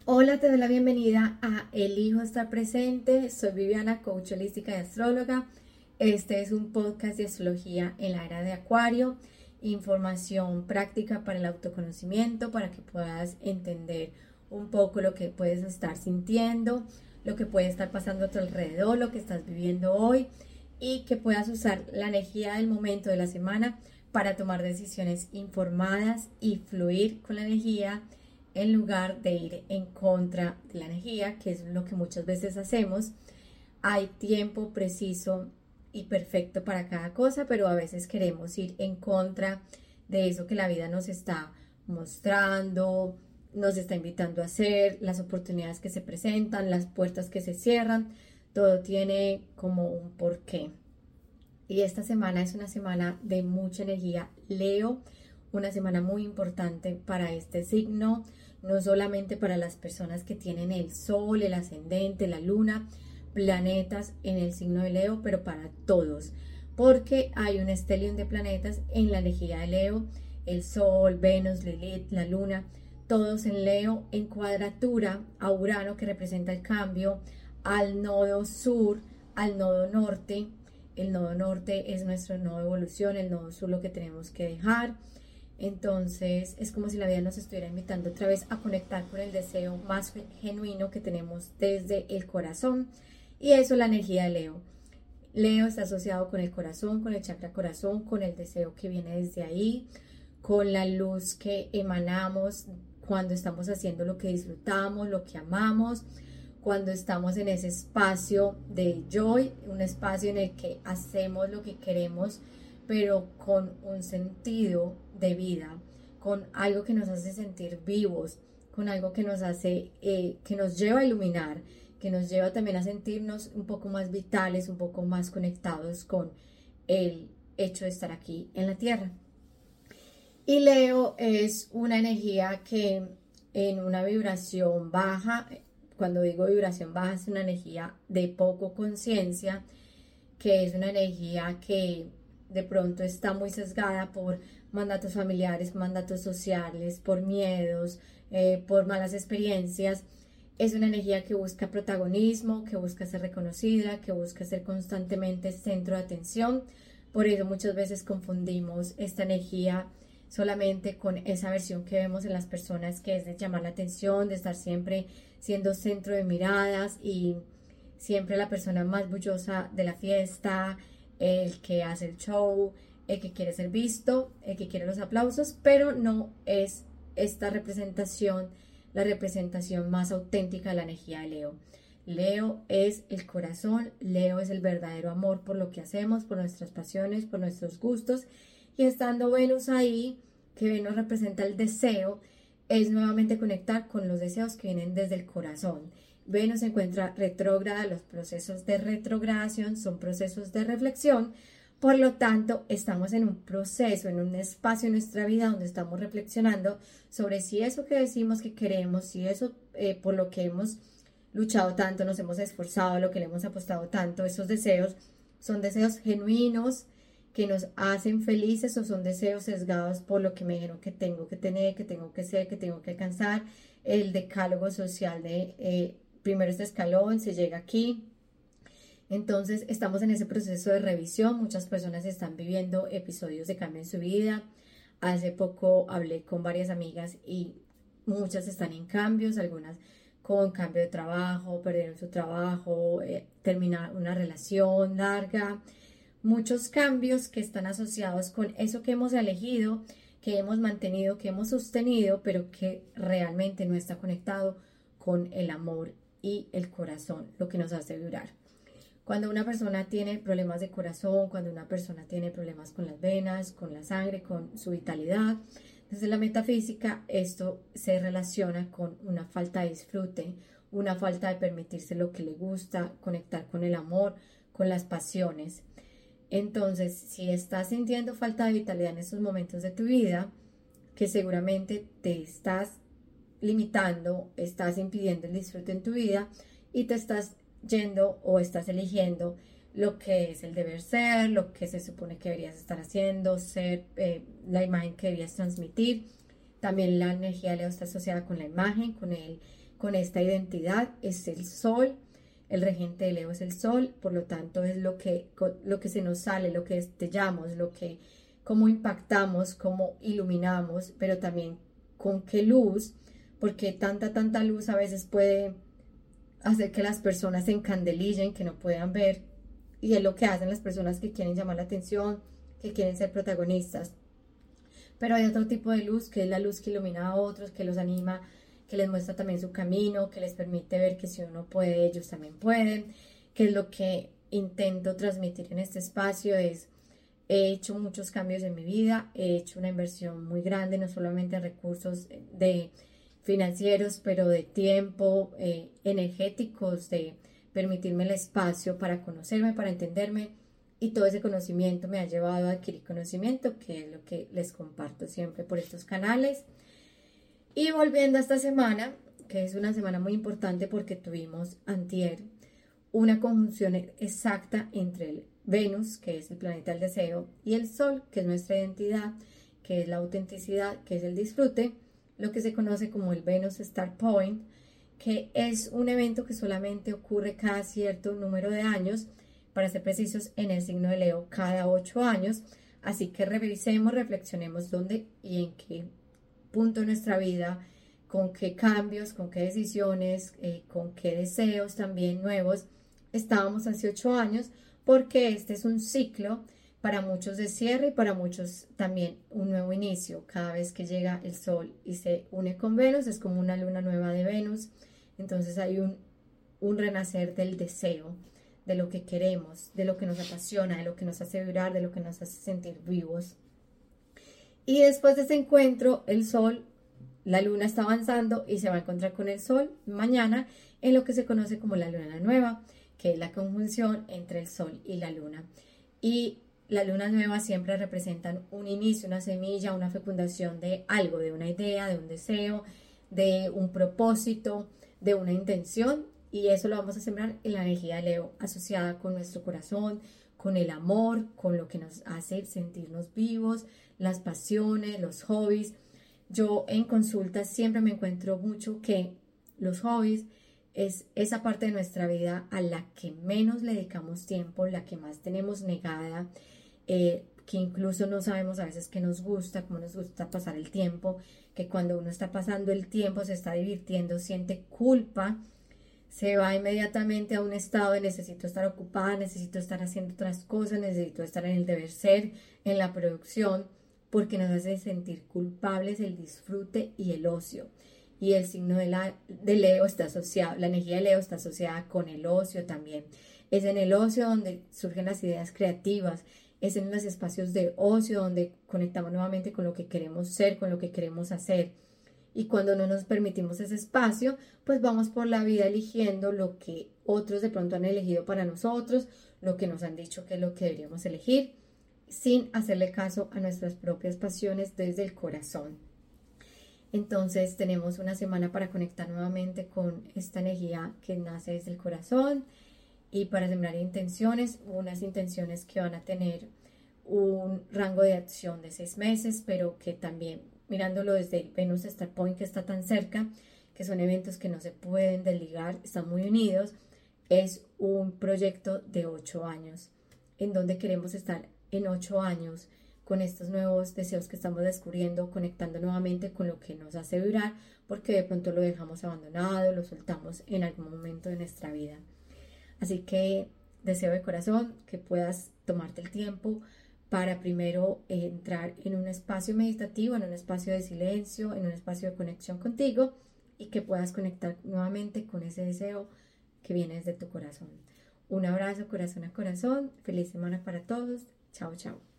Hola, te doy la bienvenida a Elijo Estar Presente. Soy Viviana, coach holística y astróloga. Este es un podcast de astrología en la era de Acuario, información práctica para el autoconocimiento, para que puedas entender un poco lo que puedes estar sintiendo, lo que puede estar pasando a tu alrededor, lo que estás viviendo hoy y que puedas usar la energía del momento de la semana para tomar decisiones informadas y fluir con la energía en lugar de ir en contra de la energía, que es lo que muchas veces hacemos. Hay tiempo preciso y perfecto para cada cosa, pero a veces queremos ir en contra de eso que la vida nos está mostrando, nos está invitando a hacer, las oportunidades que se presentan, las puertas que se cierran, todo tiene como un porqué. Y esta semana es una semana de mucha energía Leo, una semana muy importante para este signo, no solamente para las personas que tienen el sol, el ascendente, la luna, planetas en el signo de Leo, pero para todos, porque hay un stellium de planetas en la energía de Leo, el sol, Venus, Lilith, la luna, todos en Leo, en cuadratura a Urano, que representa el cambio, al nodo sur, al nodo norte. El nodo norte es nuestro nodo de evolución, el nodo sur lo que tenemos que dejar. Entonces es como si la vida nos estuviera invitando otra vez a conectar con el deseo más genuino que tenemos desde el corazón, y eso es la energía de Leo. Leo está asociado con el corazón, con el chakra corazón, con el deseo que viene desde ahí, con la luz que emanamos cuando estamos haciendo lo que disfrutamos, lo que amamos, cuando estamos en ese espacio de joy, un espacio en el que hacemos lo que queremos, pero con un sentido de vida, con algo que nos hace sentir vivos, con algo que nos hace, que nos lleva a iluminar, que nos lleva también a sentirnos un poco más vitales, un poco más conectados con el hecho de estar aquí en la Tierra. Y Leo es una energía que en una vibración baja, cuando digo vibración baja, es una energía de poco conciencia, que es una energía que de pronto está muy sesgada por mandatos familiares, mandatos sociales, por miedos, por malas experiencias. Es una energía que busca protagonismo, que busca ser reconocida, que busca ser constantemente centro de atención. Por eso muchas veces confundimos esta energía solamente con esa versión que vemos en las personas, que es de llamar la atención, de estar siempre siendo centro de miradas y siempre la persona más bullosa de la fiesta, el que hace el show, el que quiere ser visto, el que quiere los aplausos, pero no es esta representación la representación más auténtica de la energía de Leo. Leo es el corazón, Leo es el verdadero amor por lo que hacemos, por nuestras pasiones, por nuestros gustos, y estando Venus ahí, que Venus representa el deseo, es nuevamente conectar con los deseos que vienen desde el corazón. Venus se encuentra retrógrada, los procesos de retrogradación son procesos de reflexión, por lo tanto estamos en un proceso, en un espacio en nuestra vida donde estamos reflexionando sobre si eso que decimos que queremos, si eso por lo que hemos luchado tanto, nos hemos esforzado, lo que le hemos apostado tanto, esos deseos son deseos genuinos que nos hacen felices o son deseos sesgados por lo que me dijeron que tengo que tener, que tengo que ser, que tengo que alcanzar, el decálogo social de primero este escalón, se llega aquí. Entonces estamos en ese proceso de revisión, muchas personas están viviendo episodios de cambio en su vida. Hace poco hablé con varias amigas y muchas están en cambios, algunas con cambio de trabajo, perdieron su trabajo, terminar una relación larga, muchos cambios que están asociados con eso que hemos elegido, que hemos mantenido, que hemos sostenido, pero que realmente no está conectado con el amor y el corazón, lo que nos hace vibrar. Cuando una persona tiene problemas de corazón, cuando una persona tiene problemas con las venas, con la sangre, con su vitalidad, desde la metafísica esto se relaciona con una falta de disfrute, una falta de permitirse lo que le gusta, conectar con el amor, con las pasiones. Entonces, si estás sintiendo falta de vitalidad en estos momentos de tu vida, que seguramente te estás limitando, estás impidiendo el disfrute en tu vida y te estás yendo o estás eligiendo lo que es el deber ser, lo que se supone que deberías estar haciendo, ser la imagen que deberías transmitir. También la energía de Leo está asociada con la imagen, con el con esta identidad es el sol. El regente de Leo es el sol, por lo tanto es lo que se nos sale, lo que destellamos, cómo impactamos, cómo iluminamos, pero también con qué luz, porque tanta luz a veces puede hacer que las personas se encandelillen, que no puedan ver, y es lo que hacen las personas que quieren llamar la atención, que quieren ser protagonistas. Pero hay otro tipo de luz, que es la luz que ilumina a otros, que los anima, que les muestra también su camino, que les permite ver que si uno puede, ellos también pueden, que es lo que intento transmitir en este espacio. He hecho muchos cambios en mi vida, he hecho una inversión muy grande, no solamente en recursos de financieros, pero de tiempo, energéticos, de permitirme el espacio para conocerme, para entenderme, y todo ese conocimiento me ha llevado a adquirir conocimiento, que es lo que les comparto siempre por estos canales. Y volviendo a esta semana, que es una semana muy importante porque tuvimos antier una conjunción exacta entre el Venus, que es el planeta del deseo, y el Sol, que es nuestra identidad, que es la autenticidad, que es el disfrute, lo que se conoce como el Venus Star Point, que es un evento que solamente ocurre cada cierto número de años, para ser precisos, en el signo de Leo cada 8 años. Así que revisemos, reflexionemos dónde y en qué punto de nuestra vida, con qué cambios, con qué decisiones, con qué deseos también nuevos estábamos hace 8 años, porque este es un ciclo para muchos de cierre y para muchos también un nuevo inicio. Cada vez que llega el Sol y se une con Venus, es como una luna nueva de Venus. Entonces hay un renacer del deseo, de lo que queremos, de lo que nos apasiona, de lo que nos hace vibrar, de lo que nos hace sentir vivos. Y después de ese encuentro, el Sol, la luna está avanzando y se va a encontrar con el Sol mañana en lo que se conoce como la luna nueva, que es la conjunción entre el Sol y la luna. Y la luna nueva siempre representan un inicio, una semilla, una fecundación de algo, de una idea, de un deseo, de un propósito, de una intención. Y eso lo vamos a sembrar en la energía de Leo, asociada con nuestro corazón, con el amor, con lo que nos hace sentirnos vivos, las pasiones, los hobbies. Yo en consultas siempre me encuentro mucho que los hobbies es esa parte de nuestra vida a la que menos le dedicamos tiempo, la que más tenemos negada, que incluso no sabemos a veces qué nos gusta, cómo nos gusta pasar el tiempo, que cuando uno está pasando el tiempo, se está divirtiendo, siente culpa, se va inmediatamente a un estado de necesito estar ocupada, necesito estar haciendo otras cosas, necesito estar en el deber ser, en la producción, porque nos hace sentir culpables el disfrute y el ocio. Y el signo de Leo está asociado, la energía de Leo está asociada con el ocio también. Es en el ocio donde surgen las ideas creativas, es en los espacios de ocio donde conectamos nuevamente con lo que queremos ser, con lo que queremos hacer. Y cuando no nos permitimos ese espacio, pues vamos por la vida eligiendo lo que otros de pronto han elegido para nosotros, lo que nos han dicho que es lo que deberíamos elegir, sin hacerle caso a nuestras propias pasiones desde el corazón. Entonces tenemos una semana para conectar nuevamente con esta energía que nace desde el corazón y para sembrar intenciones, unas intenciones que van a tener un rango de acción de 6 meses, pero que también mirándolo desde el Venus Star Point, que está tan cerca, que son eventos que no se pueden desligar, están muy unidos, es un proyecto de 8 años, en donde queremos estar en 8 años con estos nuevos deseos que estamos descubriendo, conectando nuevamente con lo que nos hace vibrar, porque de pronto lo dejamos abandonado, lo soltamos en algún momento de nuestra vida. Así que deseo de corazón que puedas tomarte el tiempo para primero entrar en un espacio meditativo, en un espacio de silencio, en un espacio de conexión contigo y que puedas conectar nuevamente con ese deseo que viene desde tu corazón. Un abrazo corazón a corazón, feliz semana para todos, chao chao.